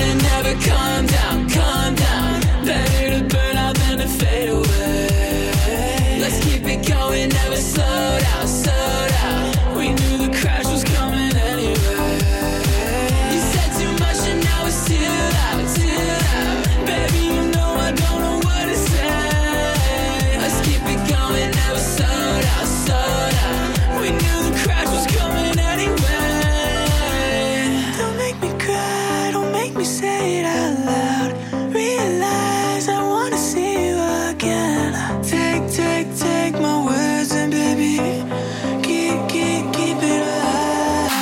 around and never calm down, calm down. Better to burn out than to fade away. Let's keep it going, never slow down, slow down. We knew the crash was coming anyway. You said too much and now it's too loud, too loud. Baby, you know I don't know what to say. Let's keep it going, never slow down, slow down. We knew the crash was coming anyway. Don't make me cry, don't make me say it out loud. Realize I wanna see you again. Take my words and baby, keep it alive.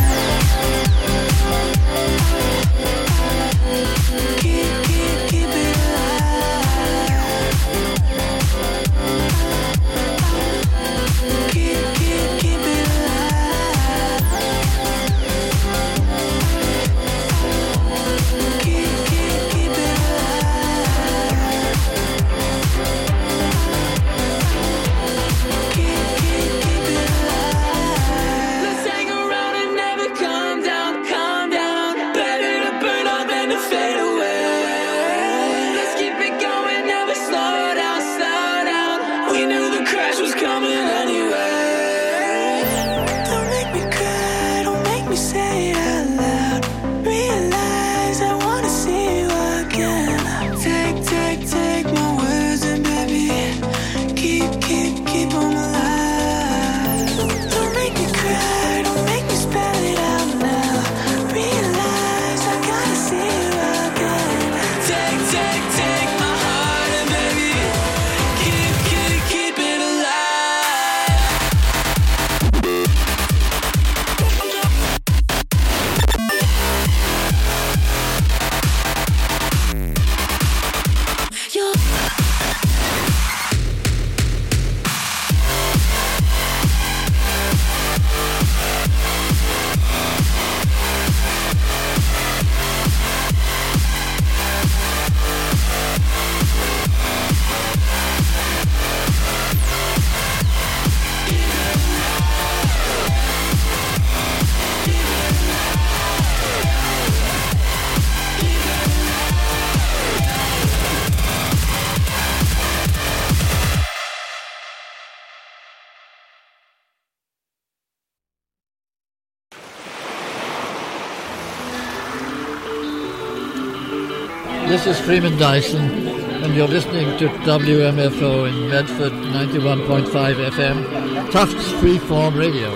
Keep it alive. Keep it alive. Keep it alive. Let's hang around and never calm down, calm down. Better to burn out than to fade away. Let's keep it going, never slow down, slow down. We knew the crash was coming anyway. Don't make me cry, don't make me say it out loud. Realize I wanna see you again. Take my words and baby, keep them alive. Don't make me cry, don't make me spell it out now. Realize I gotta see you again. Take my heart and baby, keep it alive. This is Freeman Dyson, and you're listening to WMFO in Medford 91.5 FM, Tufts Freeform Radio.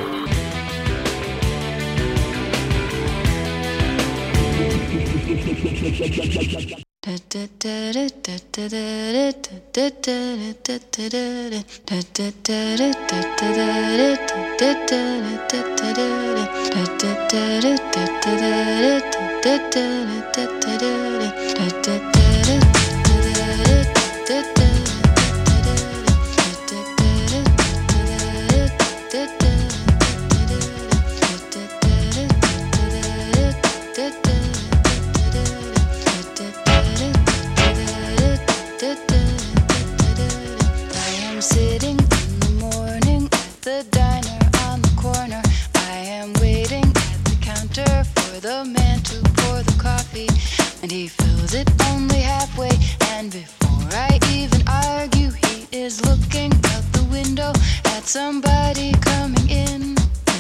Sitting in the morning at the diner on the corner. I am waiting at the counter for the man to pour the coffee, and he fills it only halfway. And before I even argue, he is looking out the window at somebody coming in.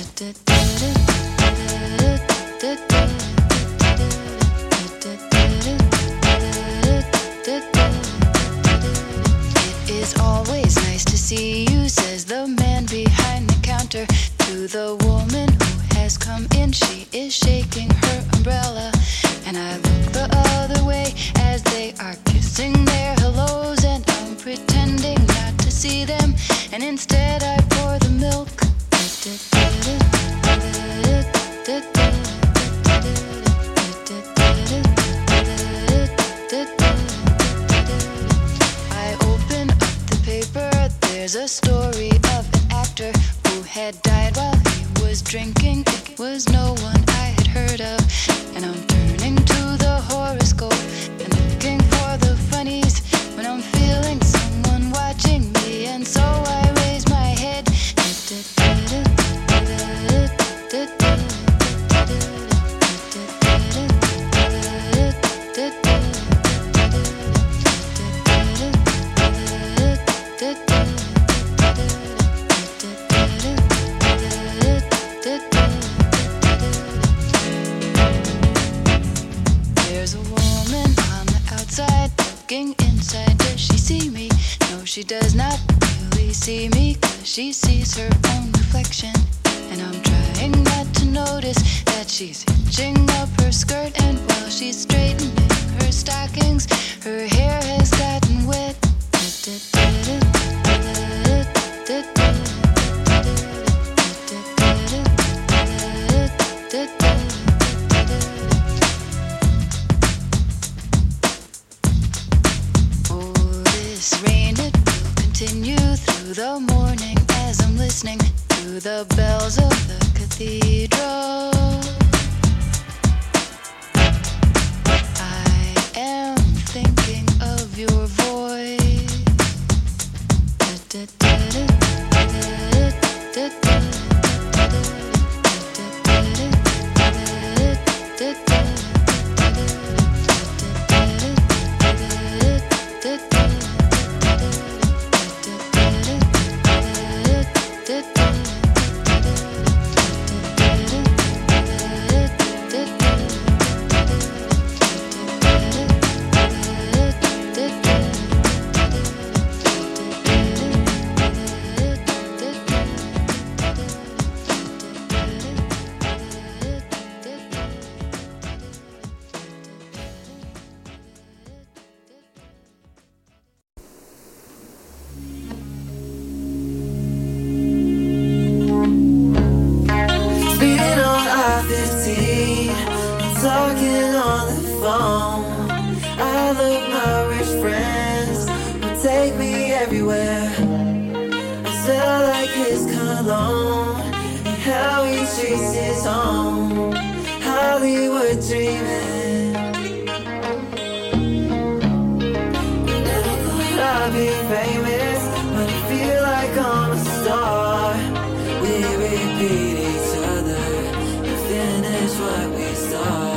It is always nice to see you, says the man behind the counter to the woman who has come in. She is shaking her umbrella, and I look the other way as they are kissing their hellos, and I'm pretending not to see them, and instead I pour the milk. I open up the paper, there's a story of an actor who had died while he was drinking. It was no one I had heard of, and I'm turning to the horoscope and looking for the funnies when I'm feeling someone watching me, and so I raise my head. looking inside. Does she see me? No, she does not really see me, 'cause she sees her own reflection. And I'm trying not to notice that she's hitching up her skirt, and while she's straightening her stockings, her hair has gotten wet. Oh, this rain, it will continue through the morning as I'm listening to the bells of the cathedral. I am thinking of your voice. Talking on the phone, I love my rich friends who take me everywhere. I smell like his cologne and how he treats his home. Hollywood dreaming. Never thought I'd be famous, but I feel like I'm a star. We repeat each other and finish what we start.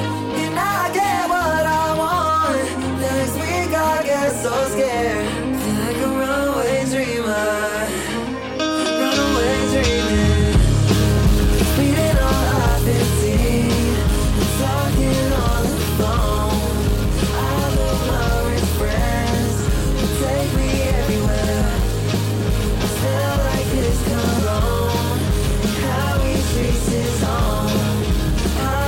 So scared, feel like a runaway dreamer, runaway dreaming. Speeding on I-15, and talking on the phone. I love my rich friends who take me everywhere. I smell like his cologne and how he treats his home.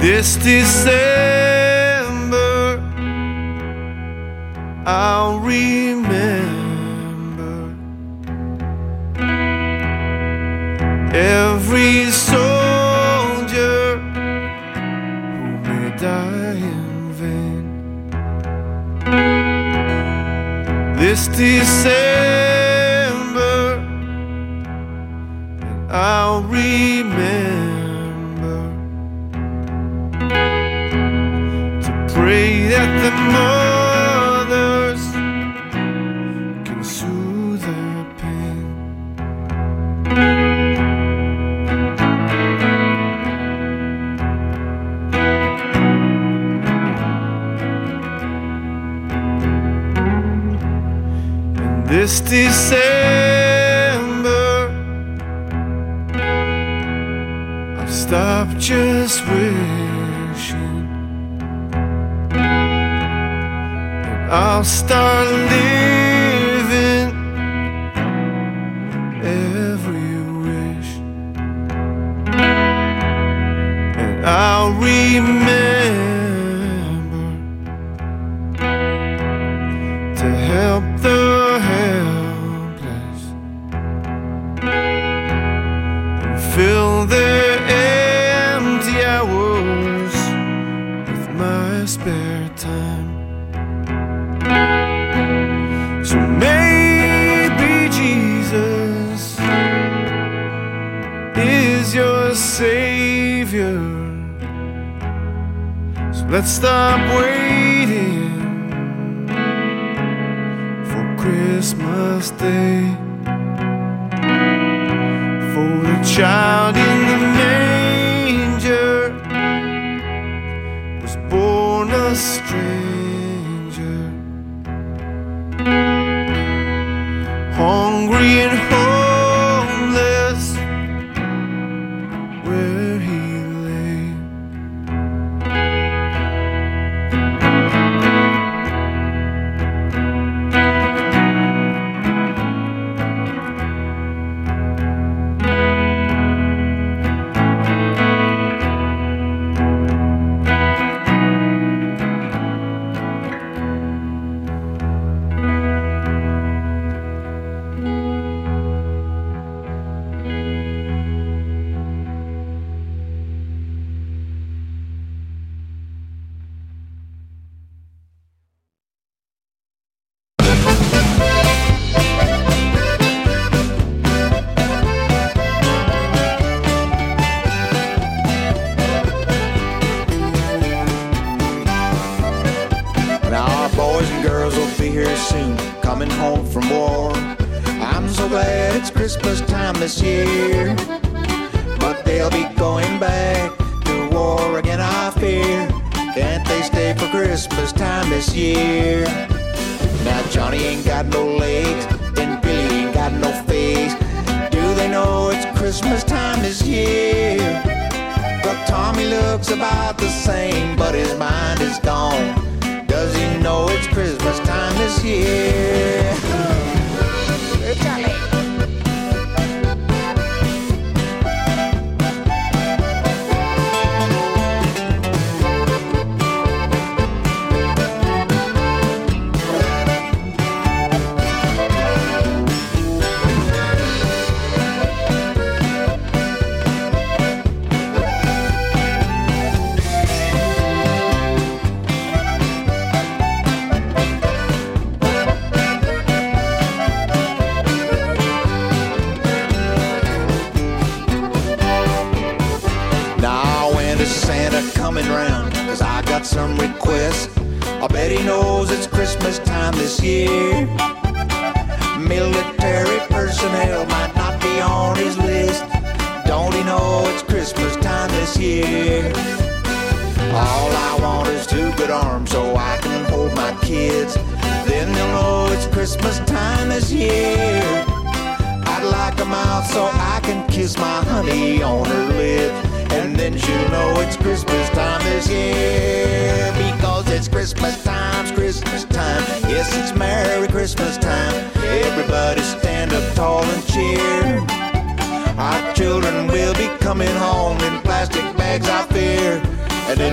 This December I'll remember every soldier who may die in vain. This December I'll remember to pray that the mothers can soothe their pain. And this December I'll stop just wishing. I'll start living every wish, and I'll remember to help the helpless and fill their empty hours with my spare time. So maybe Jesus is your Savior. So let's stop waiting for Christmas Day, for the child in the manger was born a stranger, hungry and homeless where he lay. Now our boys and girls will be here soon, coming home from war. I'm so glad it's Christmas time this year, but they'll be going back to war again, I fear. Can't they stay for Christmas time this year? Now Johnny ain't got no legs, and Billy ain't got no face. Do they know it's Christmas time this year? But Tommy looks about the same, but his mind is gone. Does he know it's Christmas time this year? Charlie. Coming round, 'cause I got some requests. I bet he knows it's Christmas time this year. Military personnel might not be on his list. Don't he know it's Christmas time this year? All I want is 2 good arms so I can hold my kids. Then they'll know it's Christmas time this year. I'd like a mouth so I can kiss my honey on her lips. And then she'll know it's Christmas time this year. Because it's Christmas time, Christmas time. Yes, it's Merry Christmas time. Everybody stand up tall and cheer. Our children will be coming home in plastic bags, I fear. And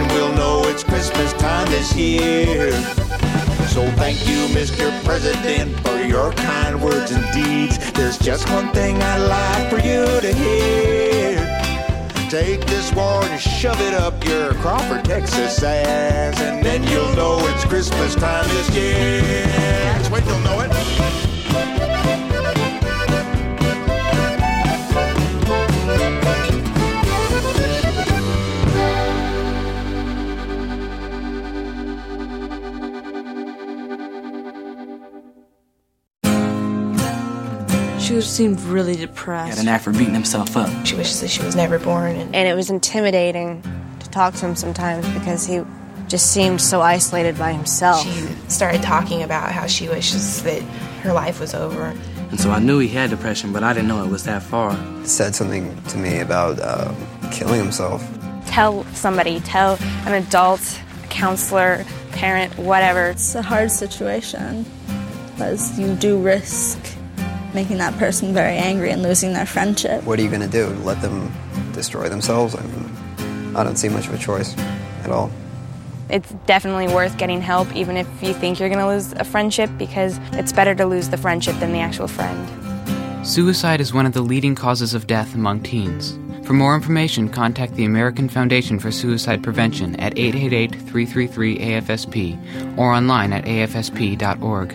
this year. So thank you, Mr. President, for your kind words and deeds. There's just one thing I'd like for you to hear. Take this war and shove it up your Crawford, Texas ass, and then you'll know it's Christmas time this year. Just wait till you know it. She seemed really depressed. Got an act for beating himself up. She wishes that she was never born. And it was intimidating to talk to him sometimes because he just seemed so isolated by himself. She started talking about how she wishes that her life was over. And so I knew he had depression, but I didn't know it was that far. He said something to me about killing himself. Tell somebody, tell an adult, a counselor, parent, whatever. It's a hard situation because you do risk making that person very angry and losing their friendship. What are you going to do? Let them destroy themselves? I mean, I don't see much of a choice at all. It's definitely worth getting help, even if you think you're going to lose a friendship, because it's better to lose the friendship than the actual friend. Suicide is one of the leading causes of death among teens. For more information, contact the American Foundation for Suicide Prevention at 888-333-AFSP or online at afsp.org.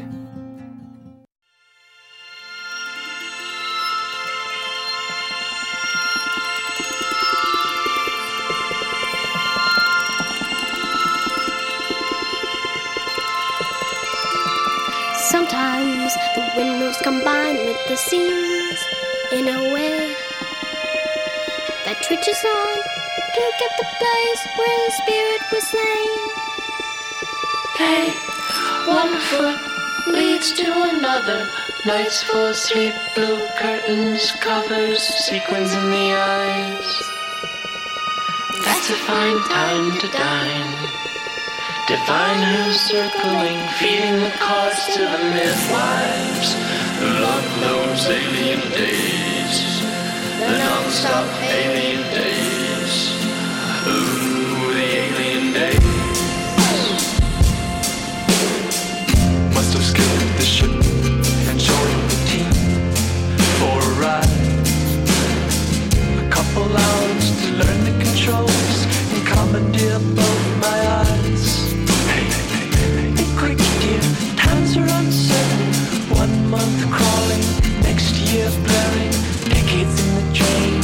Sometimes the windows combine with the scenes in a way that twitches on to get the place where the spirit was slain. Hey, one foot leads to another. Nights full of sleep, blue curtains, covers, sequins in the eyes. That's a fine time to dine. Divine who's circling, feeding the cards to the midwives. Love those alien days, the non-stop alien days. Ooh, the alien days. Must have skipped the ship and joined the team for a ride. A couple hours to learn the controls and commandeer both my eyes. Quick, dear, times are uncertain. 1 month crawling, next year blurring, decades in the drain.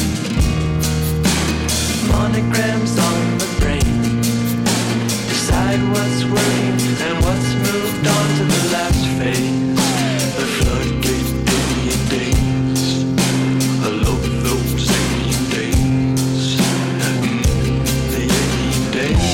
Monograms on the brain. Decide what's working and what's moved on to the last phase. The floodgate alien days. I love those alien days. The alien days.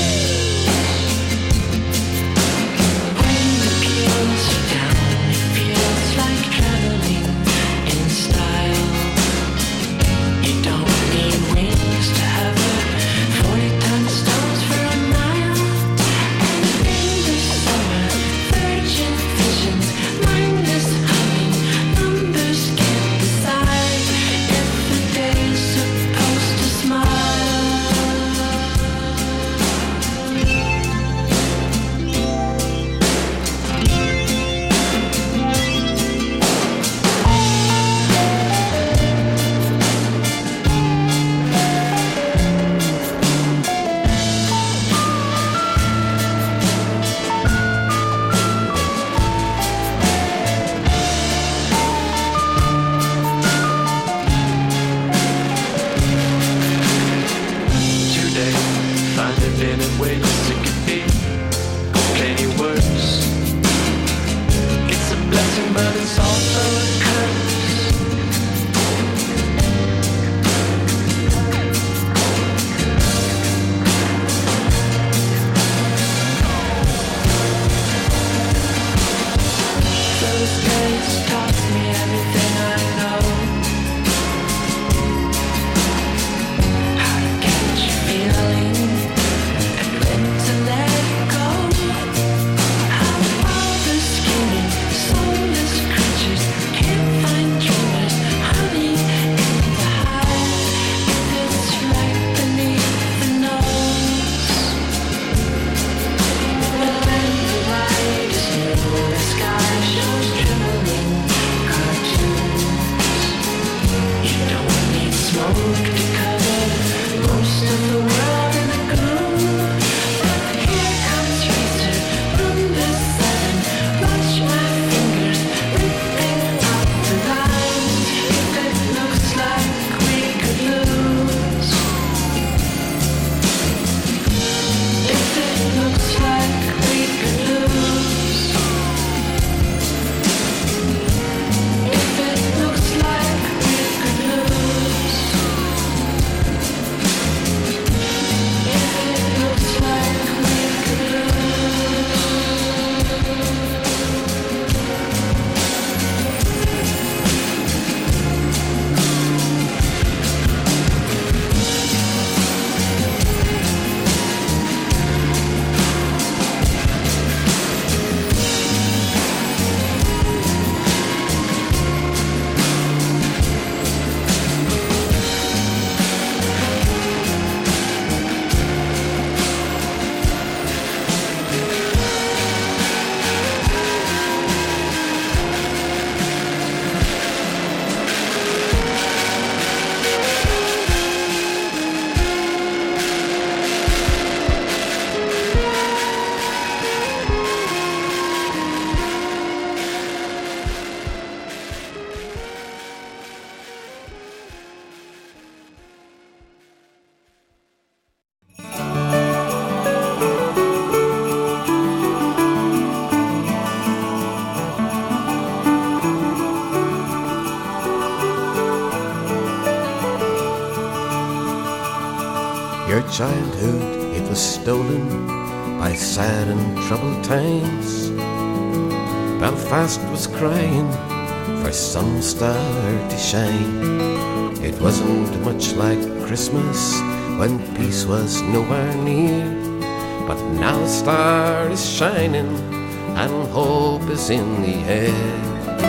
childhood, it was stolen by sad and troubled times. Belfast was crying for some star to shine. It wasn't much like Christmas when peace was nowhere near, but now a star is shining and hope is in the air.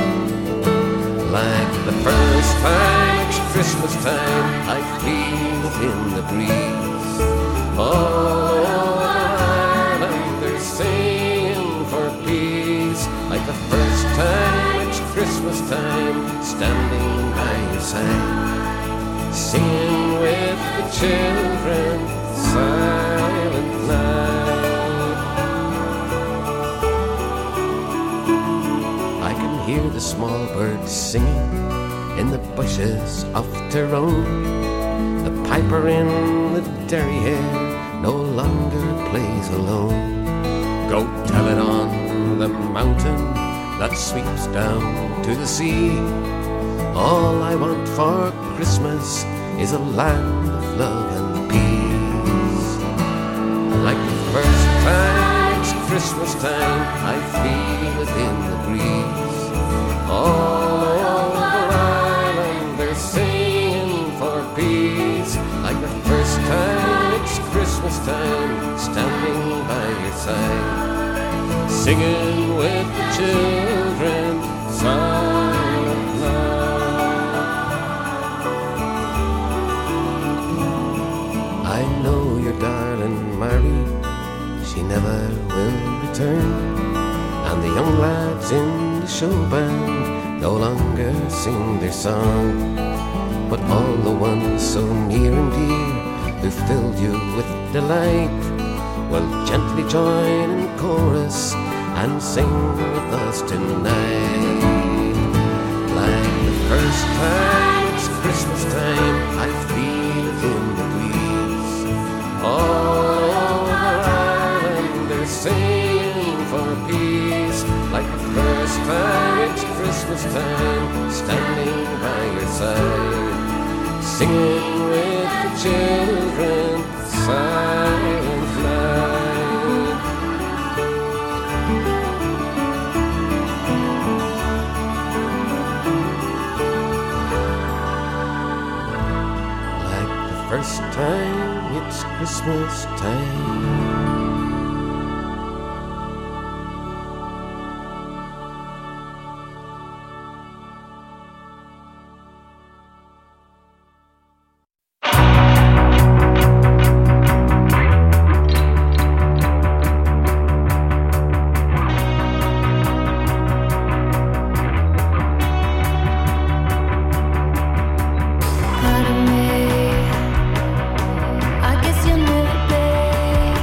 Like the first time it's Christmas time, I feel it in the breeze. All over Ireland they're singing for peace. Like the first time it's Christmas time, standing by your side, singing with the children, Silent Night. I can hear the small birds singing in the bushes of Tyrone. The piper in the derriere no longer plays alone. Go tell it on the mountain that sweeps down to the sea. All I want for Christmas is a land of love and peace. Like the first time it's Christmas time, I feel it in the breeze. All over Ireland they're singing for peace. Like the first time it's Christmas time, standing by your side, singing with the children, Silent Night. I know your darling Mary, she never will return, and the young lads in the show band no longer sing their song. But all the ones so near and dear who filled you with delight will gently join in chorus and sing with us tonight. Like the first time it's Christmas time, I feel it in the breeze. All over Ireland they're singing for peace. Like the first time it's Christmas time, standing by your side, singing with the children, Silent Night. Like the first time it's Christmas time. I guess you'll never be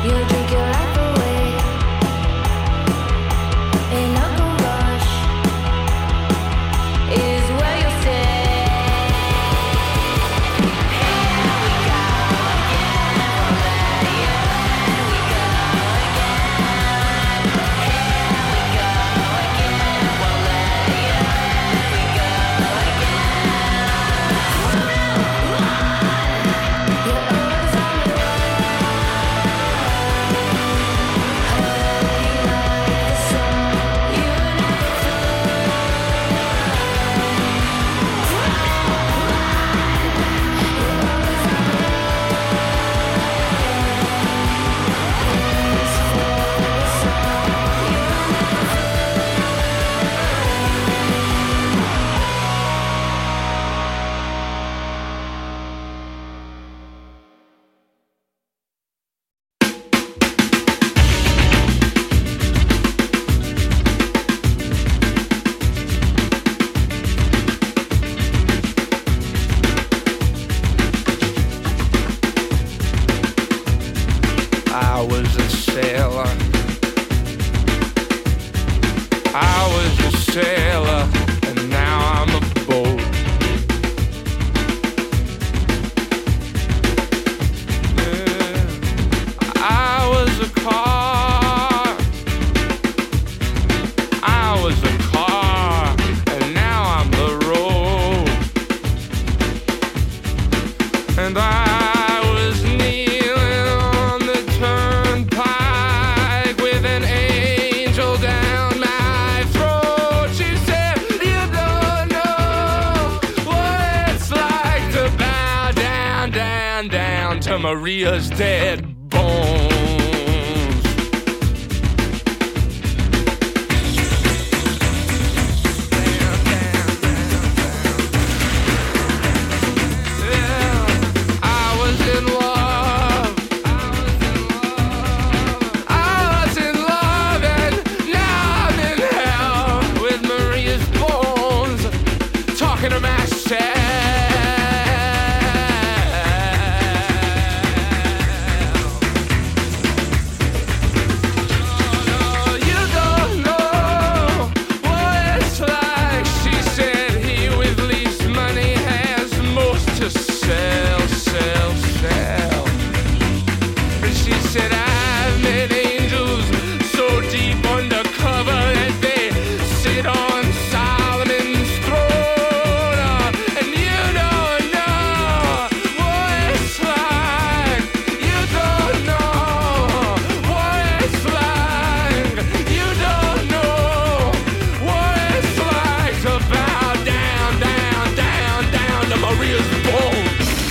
You'll drink your life away in a rush. Is where you'll stay. I was a sailor. I was a sailor, and now I'm a boat. Yeah. I was a car. I was a car, and now I'm the road. And I was kneeling on the turnpike with an angel down my throat. She said, you don't know what it's like to bow down, down, down to Maria's dead bones. I was in love. I was in love, and now I'm in hell with Maria's bones, talking to myself. Oh, you don't know what it's like. She said he with least money has most to sell, sell, sell. And she said, I've met angels so deep undercover that they sit on Solomon's throne. And you don't know what it's like. You don't know what it's like. You don't know what it's like to bow down, down, down, down to Maria's bones.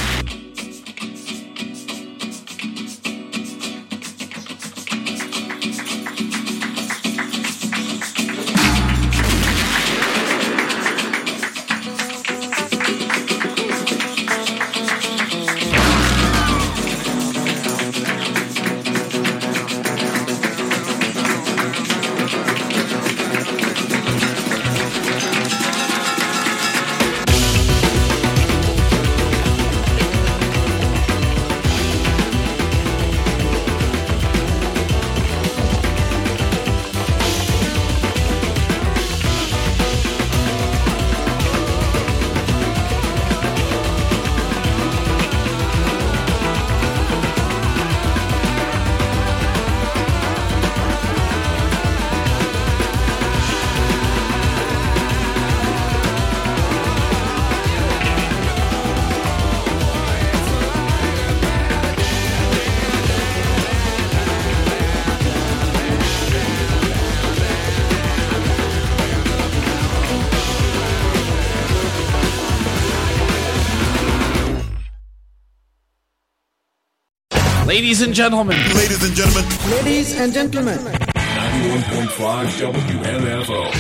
Ladies and gentlemen. Ladies and gentlemen. Ladies and gentlemen. 91.5 WMFO.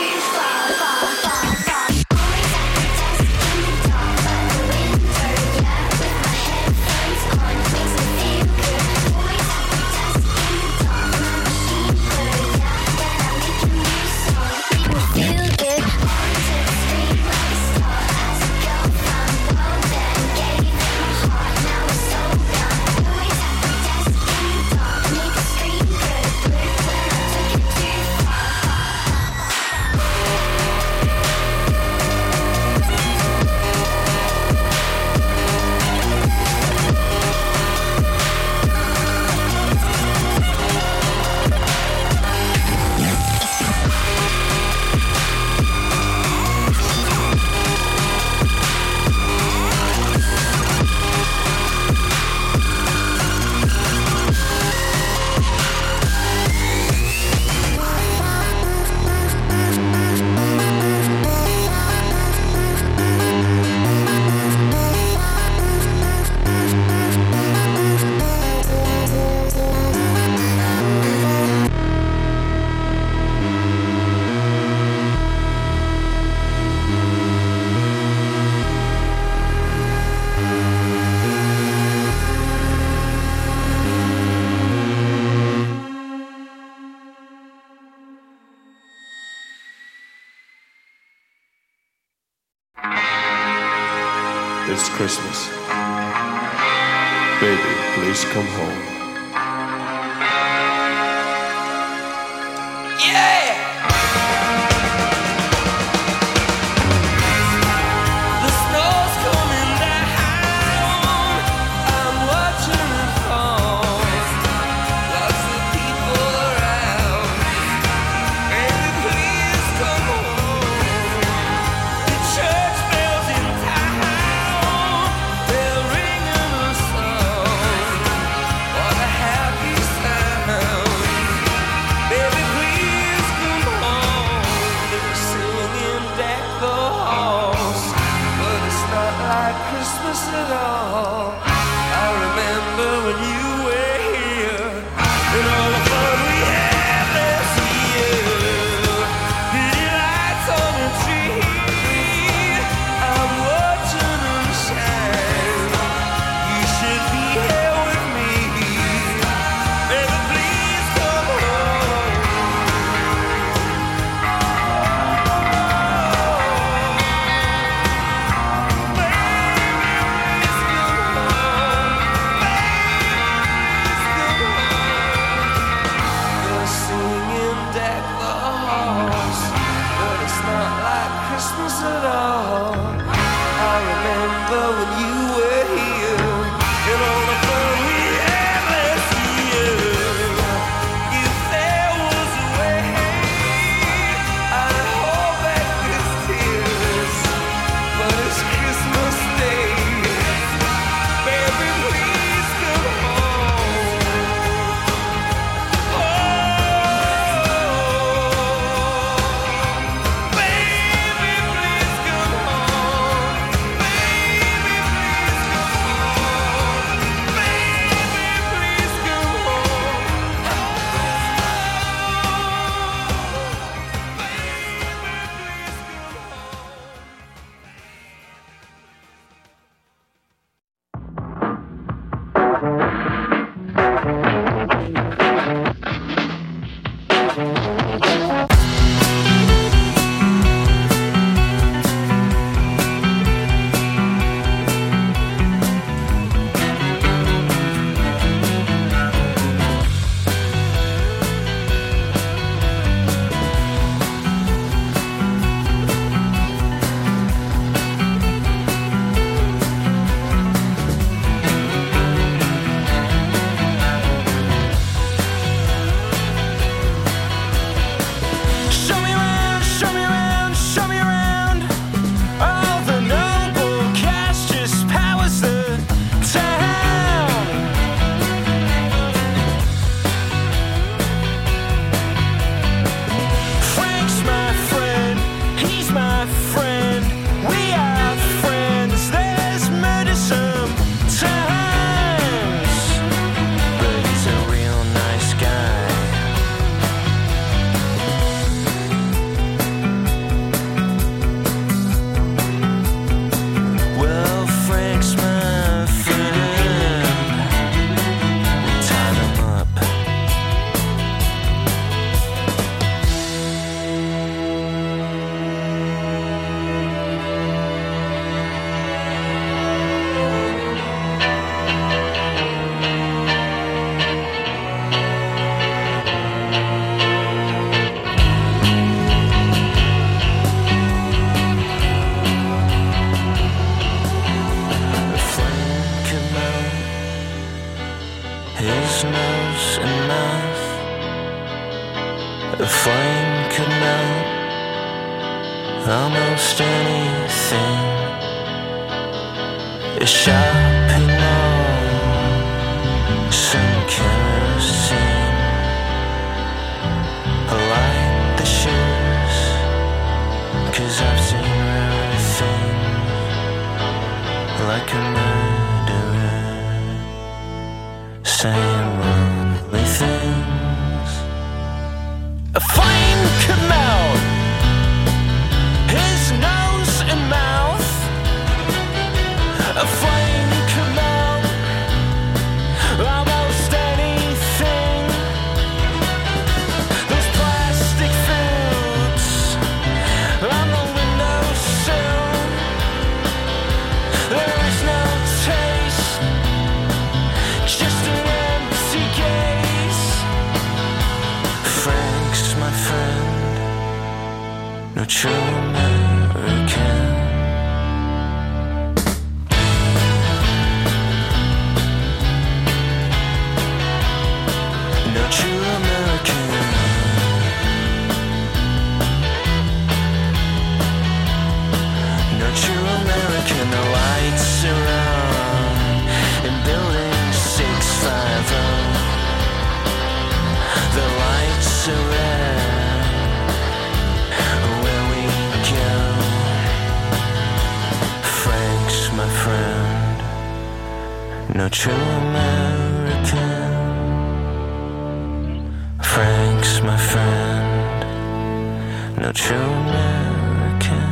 It's Christmas. Baby, please come home. Baby, almost anything is shopping mall, some kerosene. I like the shoes, 'cause I've seen rare things, like a murderer saying lonely things. A flame could melt his nose and mouth. A flame could melt almost anything. Those plastic foods on the windowsill, there is no taste, just an empty gaze. Frank's my friend, no true American. No true American. No true American. The lights are on in building 650. The lights are red where we go. Frank's my friend, no true American. Frank's my friend, no true American.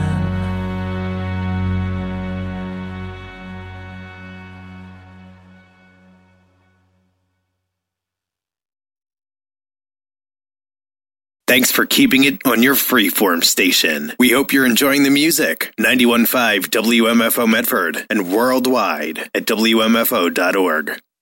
Thanks for keeping it on your freeform station. We hope you're enjoying the music. 91.5 WMFO Medford and worldwide at WMFO.org.